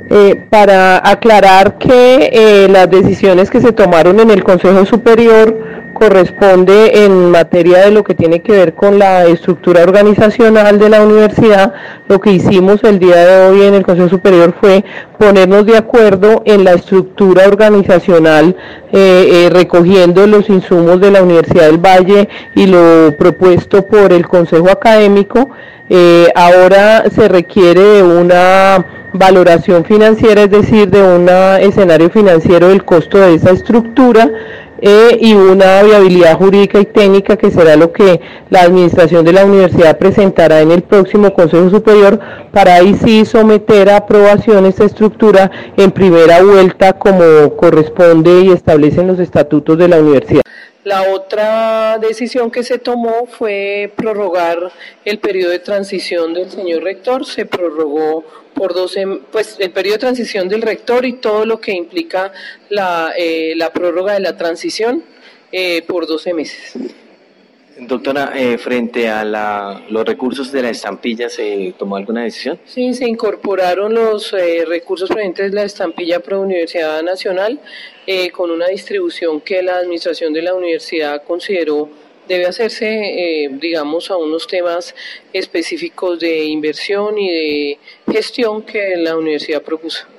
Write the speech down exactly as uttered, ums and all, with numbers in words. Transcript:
Eh, para aclarar que eh, las decisiones que se tomaron en el Consejo Superior corresponde en materia de lo que tiene que ver con la estructura organizacional de la universidad. Lo que hicimos el día de hoy en el Consejo Superior fue ponernos de acuerdo en la estructura organizacional, eh, eh, recogiendo los insumos de la Universidad del Valle y lo propuesto por el Consejo Académico. Eh, ahora se requiere de una valoración financiera, es decir, de un escenario financiero del costo de esa estructura, eh, y una viabilidad jurídica y técnica, que será lo que la administración de la universidad presentará en el próximo Consejo Superior, para ahí sí someter a aprobación esta estructura en primera vuelta, como corresponde y establecen los estatutos de la universidad. La otra decisión que se tomó fue prorrogar el periodo de transición del señor rector. Se prorrogó por doce, pues el periodo de transición del rector y todo lo que implica la, eh, la prórroga de la transición eh, por doce meses. Doctora, eh, frente a la, los recursos de la estampilla, ¿se tomó alguna decisión? Sí, se incorporaron los eh, recursos provenientes de la estampilla Pro Universidad Nacional, eh, con una distribución que la administración de la universidad consideró debe hacerse, eh, digamos, a unos temas específicos de inversión y de gestión que la universidad propuso.